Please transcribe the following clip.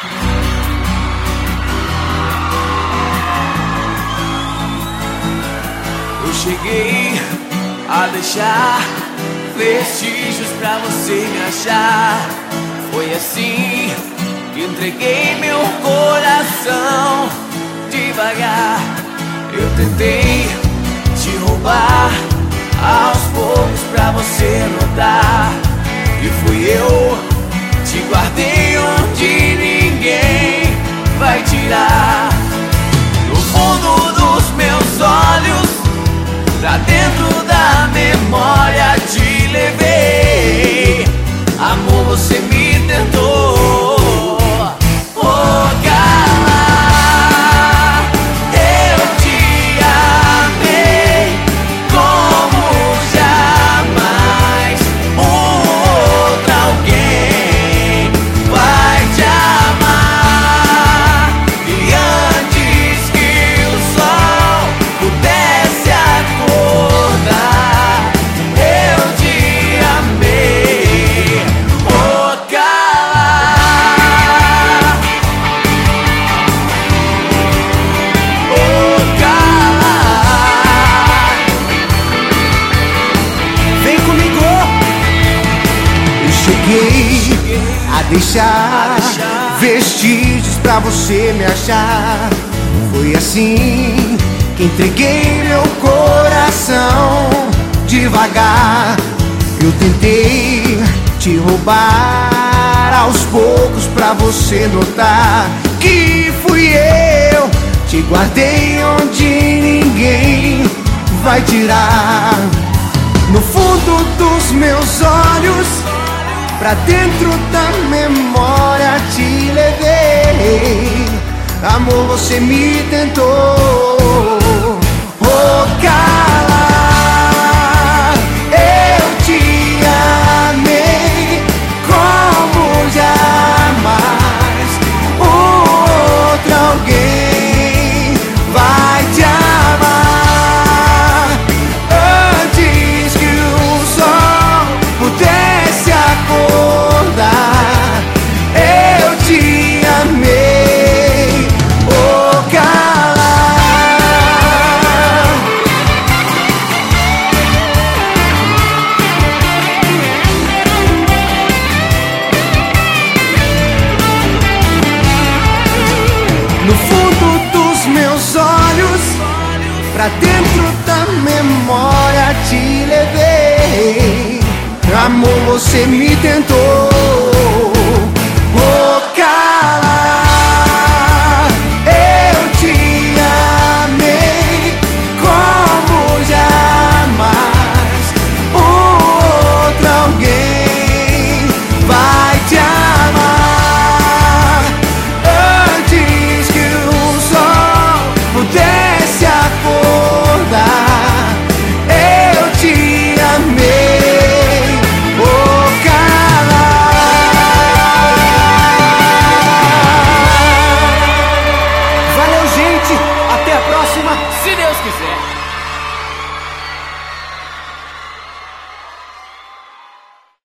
Eu cheguei a deixar vestígios pra você me achar. Foi assim que entreguei meu coração devagar. Eu tentei te roubar aos poucos pra você notar. E fui eu, te guardei onde ninguém vai tirar. No fundo dos meus olhos, pra dentro da memória te levei. Amor, você me tentou. Oh, cara, eu te amei como jamais outro alguém vai te amar. E antes que o sol pudesse acordar, eu te amei. Oh, cara, oh, cara, Vem comigo! Eu cheguei a deixar vestígios pra você me achar. Foi assim que entreguei meu coração devagar. Eu tentei te roubar aos poucos pra você notar que fui eu, te guardei onde ninguém vai tirar. No fundo dos meus olhos, pra dentro da memória te levei. Amor, você me tentou. Oh, cara, eu te amei como jamais outro alguém vai te amar. Antes que o sol pudesse acordar, eu te amei. Oh, cara, no fundo dos meus olhos, pra dentro da memória te levei. Amor, você me tentou.